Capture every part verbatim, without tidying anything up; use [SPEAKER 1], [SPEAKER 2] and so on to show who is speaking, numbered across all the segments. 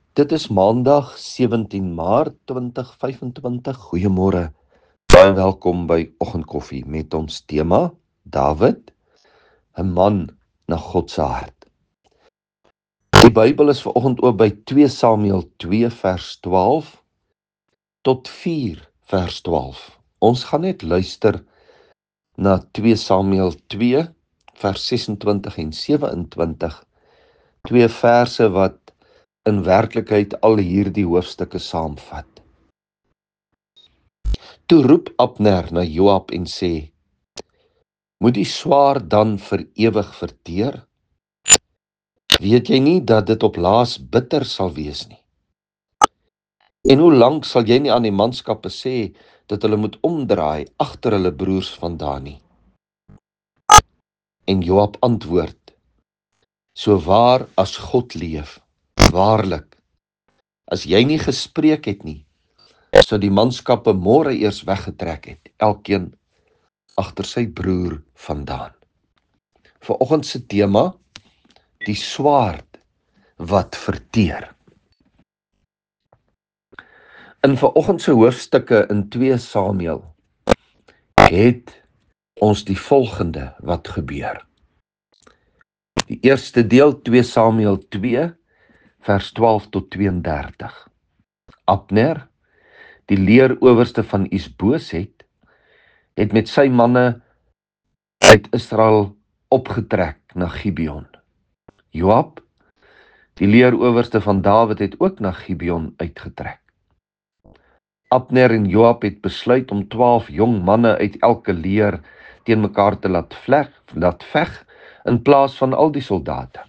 [SPEAKER 1] Dit is maandag sewentien Maart twintig vyfentwintig. Goeiemôre. Baie welkom by Oggendkoffie met ons tema Dawid, 'n man na God se hart. Die Bybel is vanoggend oop by twee Samuel twee vers twaalf tot vier vers twaalf. Ons gaan net luister na twee Samuel twee vers sesentwintig en sewe-en-twintig. Twee verse wat in werklikheid al hierdie hoofstukke saamvat. Toe roep Abner na Joab en sê: "Moet die swaard dan vir ewig verteer? Weet jy nie dat dit op laas bitter sal wees nie? En hoe lank sal jy nie aan die manskappe sê dat hulle moet omdraai agter hulle broers vandaan nie?" En Joab antwoord: "So waar as God leef, waarlik, as jy nie gespreek het nie, sou die manskappe môre eers weggetrek het, elkeen agter sy broer vandaan." Vanoggend se tema: die swaard wat verteer. In vanoggend se hoofstukke in twee Samuel het ons die volgende wat gebeur. Die eerste deel, twee Samuel twee vers twaalf tot twee-en-dertig. Abner, die leerowerste van Isboset, het met sy manne uit Israel opgetrek na Gibeon. Joab, die leerowerste van Dawid, het ook na Gibeon uitgetrek. Abner en Joab het besluit om twaalf jong manne uit elke leer teen mekaar te laat vleg, laat veg in plaas van al die soldate.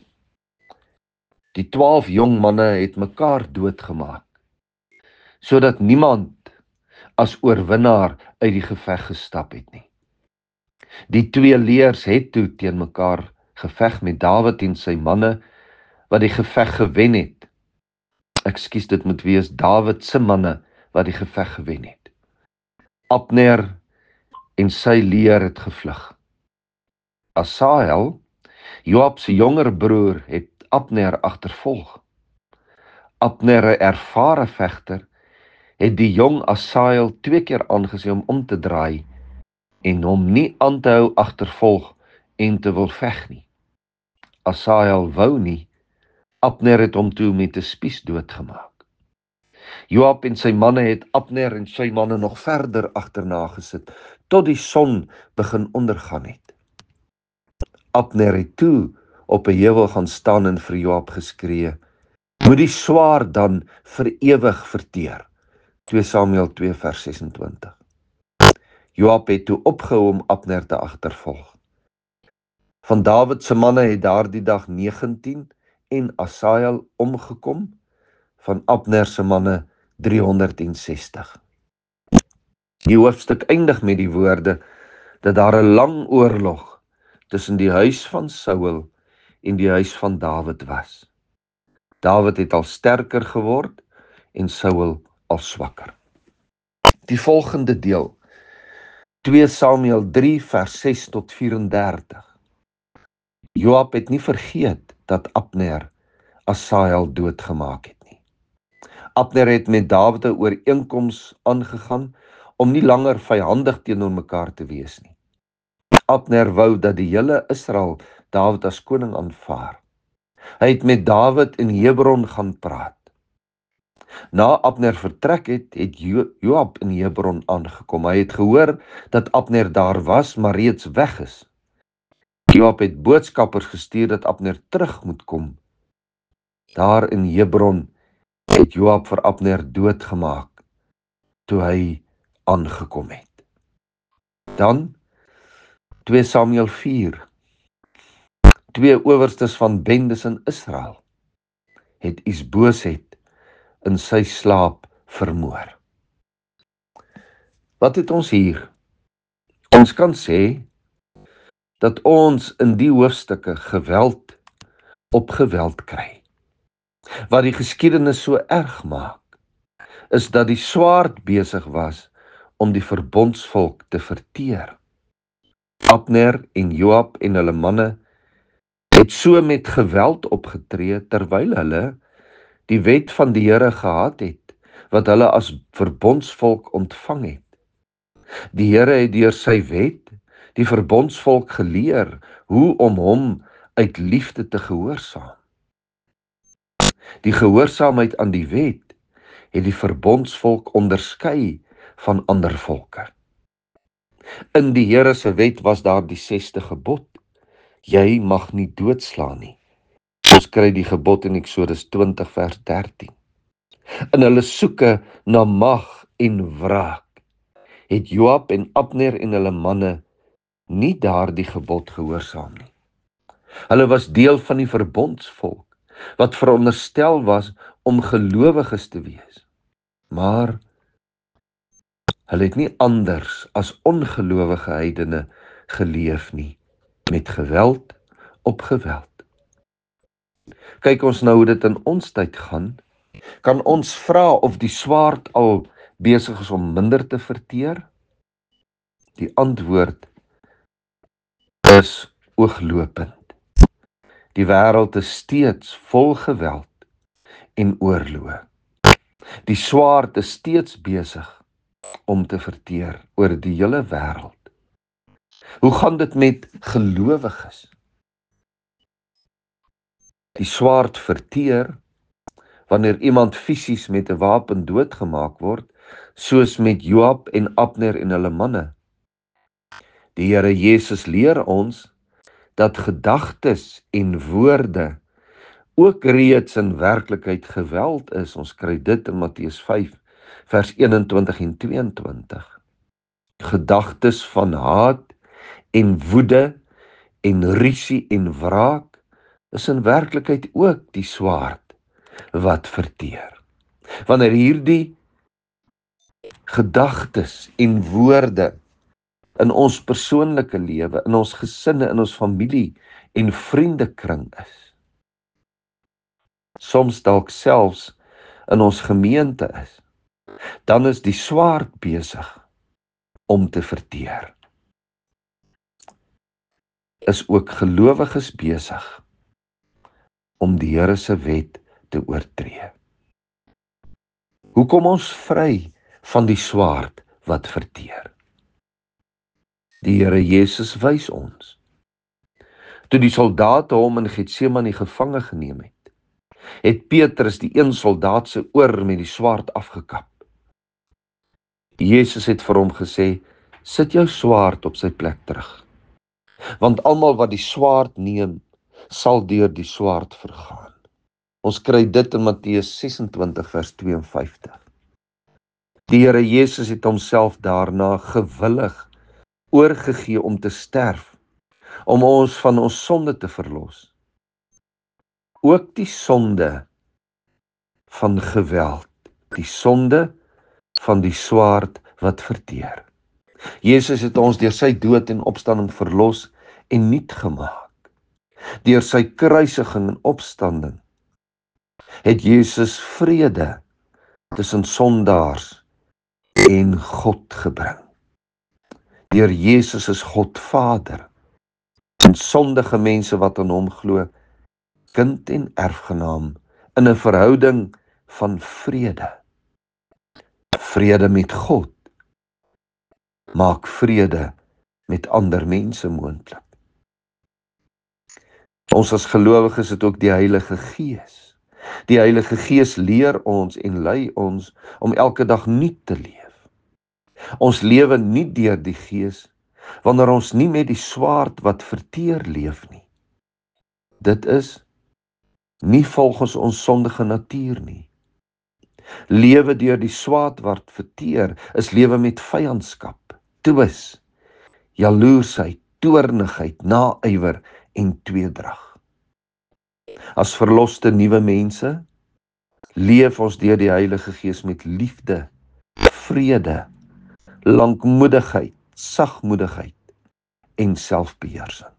[SPEAKER 1] Die twaalf jong manne het mekaar doodgemaak, sodat niemand as oorwinnaar uit die geveg gestap het nie. Die twee leers het toe teen mekaar geveg met Dawid en sy manne wat die geveg gewen het. Ekskuus, dit moet wees Dawid se manne wat die geveg gewen het. Abner en sy leer het gevlug. Asahel, Joab se jonger broer, het Abner agtervolg. Abner, 'n ervare vegter, het die jong Asahel twee keer aangesê om om te draai en hom nie aan te hou agtervolg en te wil veg nie. Asahel wou nie. Abner het hom toe met 'n spies doodgemaak. Joab en sy manne het Abner en sy manne nog verder agterna gesit, tot die son begin ondergaan het. Abner het toe op 'n heuwel gaan staan en vir Joab geskree: "Moet die swaard dan vir ewig verteer." twee Samuel twee vers sesentwintig. Joab het toe opgehou om Abner te agtervolg. Van Dawid se manne het daardie dag negentien en Asahel omgekom, van Abner se manne driehonderdsestig. Die hoofstuk eindig met die woorde dat daar 'n lang oorlog tussen die huis van Saul en die huis van Dawid was. Dawid het al sterker geword en Saul al swakker. Die volgende deel, twee Samuel drie vers ses tot vyf-en-dertig. Joab het nie vergeet dat Abner Asahel doodgemaak het nie. Abner het met Dawid 'n ooreenkoms aangegaan om nie langer vyhandig teenoor mekaar te wees nie. Abner wou dat die hele Israel Dawid as koning aanvaar. Hy het met Dawid in Hebron gaan praat. Na Abner vertrek het, het jo Joab in Hebron aangekom. Hy het gehoor dat Abner daar was, maar reeds weg is. Joab het boodskappers gestuur dat Abner terug moet kom. Daar in Hebron het Joab vir Abner doodgemaak toe hy aangekom het. Dan twee Samuel vier. Twee owerstes van bendes in Israel het Isboset in sy slaap vermoor. Wat het ons hier? Ons kan sê dat ons in die hoofstukke geweld op geweld kry. Wat die geskiedenis so erg maak, is dat die swaard besig was om die verbondsvolk te verteer. Abner en Joab en hulle manne het so met geweld opgetree terwyl hulle die wet van die Here gehad het, wat hulle as verbondsvolk ontvang het. Die Here het deur sy wet die verbondsvolk geleer hoe om hom uit liefde te gehoorsaam. Die gehoorsaamheid aan die wet het die verbondsvolk onderskei van ander volke. In die Here se wet was daar die sesde gebod: jy mag nie doodslaan nie. Ons kry die gebod in Eksodus twintig vers dertien. In hulle soeke na mag en wraak het Joab en Abner en hulle manne nie daardie gebod gehoorsaam nie. Hulle was deel van die verbondsvolk wat veronderstel was om gelowiges te wees. Maar hulle het nie anders as ongelowige heidene geleef nie, met geweld op geweld. Kyk ons nou hoe dit in ons tyd gaan, kan ons vra of die swaard al besig is om minder te verteer? Die antwoord is ooglopend. Die wêreld is steeds vol geweld en oorlog. Die swaard is steeds besig om te verteer oor die hele wêreld. Hoe gaan dit met gelowiges? Die swaard verteer wanneer iemand fisies met 'n wapen doodgemaak word, soos met Joab en Abner en hulle manne. Die Here Jesus leer ons dat gedagtes en woorde ook reeds in werklikheid geweld is. Ons kry dit in Matteus vyf vers eenentwintig en tweeëntwintig. Gedagtes van haat en woede en rusie en wraak is in werklikheid ook die swaard wat verteer. Wanneer hierdie gedagtes en woorde in ons persoonlike lewe, in ons gesinne, in ons familie en vriendekring is, soms dalk selfs in ons gemeente is, dan is die swaard besig om te verteer. Is ook gelowiges besig om die Here se wet te oortree. Hoe kom ons vry van die swaard wat verteer? Die Here Jesus wys ons. Toe die soldate hom in Getsemane gevange geneem het, het Petrus die een soldaat se oor met die swaard afgekap. Jesus het vir hom gesê, sit jou swaard op sy plek terug. Want almal wat die swaard neem, sal deur die swaard vergaan. Ons kry dit in Matteus sesentwintig vers twee en vyftig. Die Here Jesus het homself daarna gewillig oorgegee om te sterf, om ons van ons sonde te verlos. Ook die sonde van geweld, die sonde van die swaard wat verteer. Jesus het ons deur sy dood en opstanding verlos en nuut gemaak. Deur sy kruisiging en opstanding het Jesus vrede tussen sondaars en God gebring. Deur Jesus is God Vader en sondige mense wat aan hom glo, kind en erfgenaam in 'n verhouding van vrede. Vrede met God maak vrede met ander mense moontlik. Ons as gelowiges het ook die Heilige Gees. Die Heilige Gees leer ons en lei ons om elke dag nuut te leef. Ons lewe nie deur die Gees wanneer ons nie met die swaard wat verteer leef nie. Dit is nie volgens ons sondige natuur nie. Lewe deur die swaard wat verteer is lewe met vyandskap, twis, jaloersheid, toornigheid, naaiwer en tweedrag. As verloste nuwe mense, leef ons deur die Heilige Gees met liefde, vrede, lankmoedigheid, sagmoedigheid en selfbeheersing.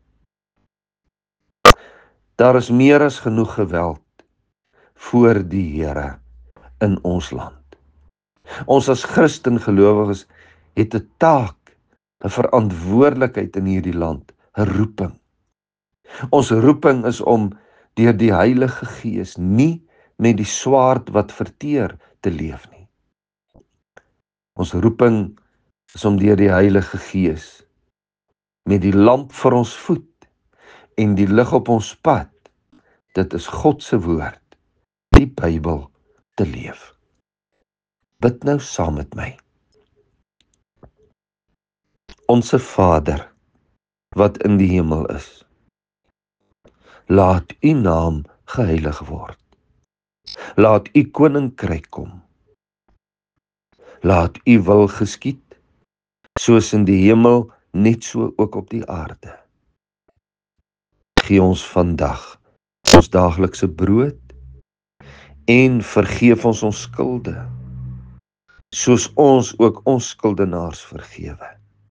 [SPEAKER 1] Daar is meer as genoeg geweld voor die Here in ons land. Ons as Christen gelowiges het 'n taak, 'n verantwoordelikheid in hierdie land, 'n roeping. Ons roeping is om deur die Heilige Gees nie met die swaard wat verteer te leef nie. Ons roeping is om deur die Heilige Gees met die lamp vir ons voet en die lig op ons pad, dit is God se woord, die Bybel, te leef. Bid nou saam met my. Onse Vader, wat in die hemel is, laat U naam geheilig word. Laat U koninkryk kom. Laat U wil geskied, soos in die hemel, net so ook op die aarde. Gee ons vandag ons daaglikse brood en vergeef ons ons skulde, soos ons ook ons skuldenaars vergewe.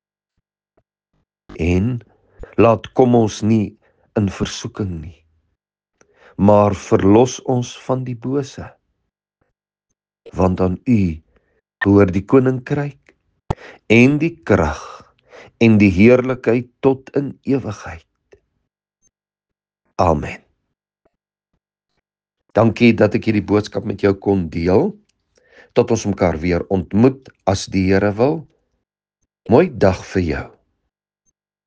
[SPEAKER 1] En laat kom ons nie in versoeking nie, maar verlos ons van die bose, want aan U behoort die koninkryk en die krag en die heerlikheid tot in ewigheid. Amen. Dankie dat ek hierdie boodskap met jou kon deel. Tot ons mekaar weer ontmoet as die Here wil. Mooi dag vir jou.